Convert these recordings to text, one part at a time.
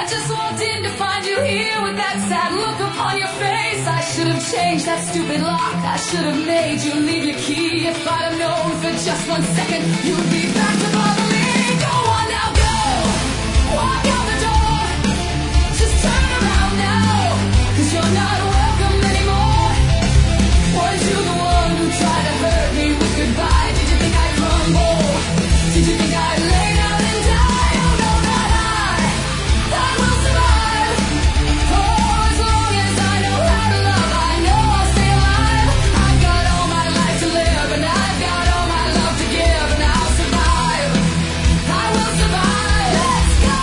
I just walked in to find you here with that sad look upon your face. I should have changed that stupid lock. I should have made you leave your key. If I'd have known for just 1 second you'd be back to bother me. Go on now, go. Walk out the door. Just turn around now, 'cause you're not welcome anymore. Weren't you the one who tried to hurt me with goodbye? Did you think I'd crumble? Did you think I'd lay down and die? Oh no, not I will survive. Oh, as long as I know how to love, I know I'll stay alive. I've got all my life to live, and I've got all my love to give, and I'll survive. I will survive. Let's go.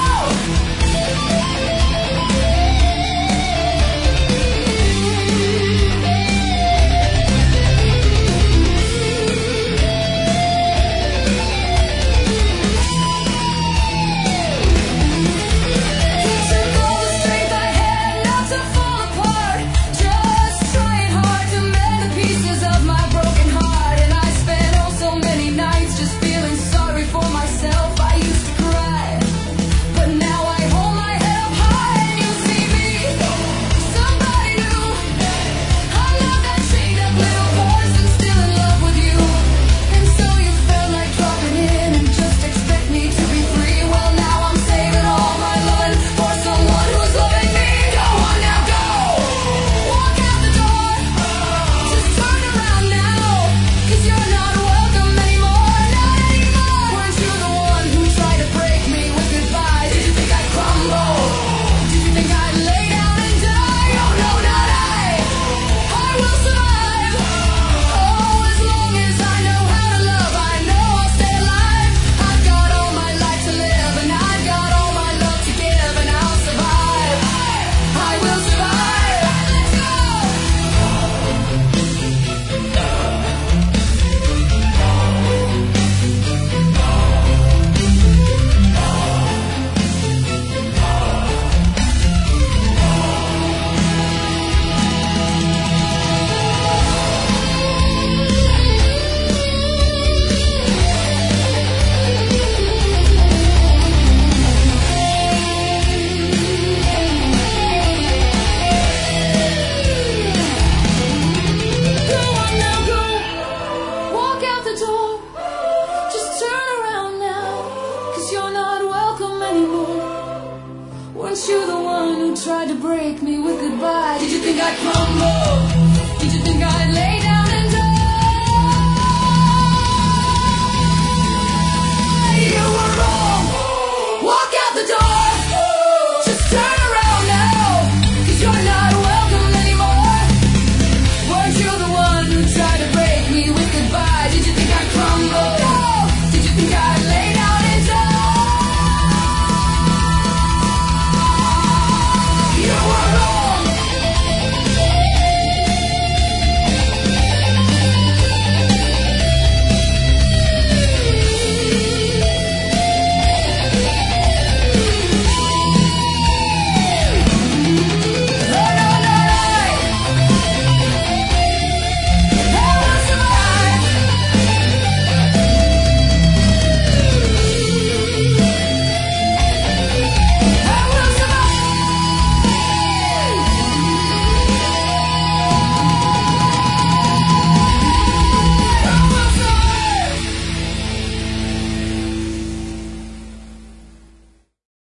Weren't you the one who tried to break me with goodbye? Did you think I'd crumble? Did you think I'd lay down?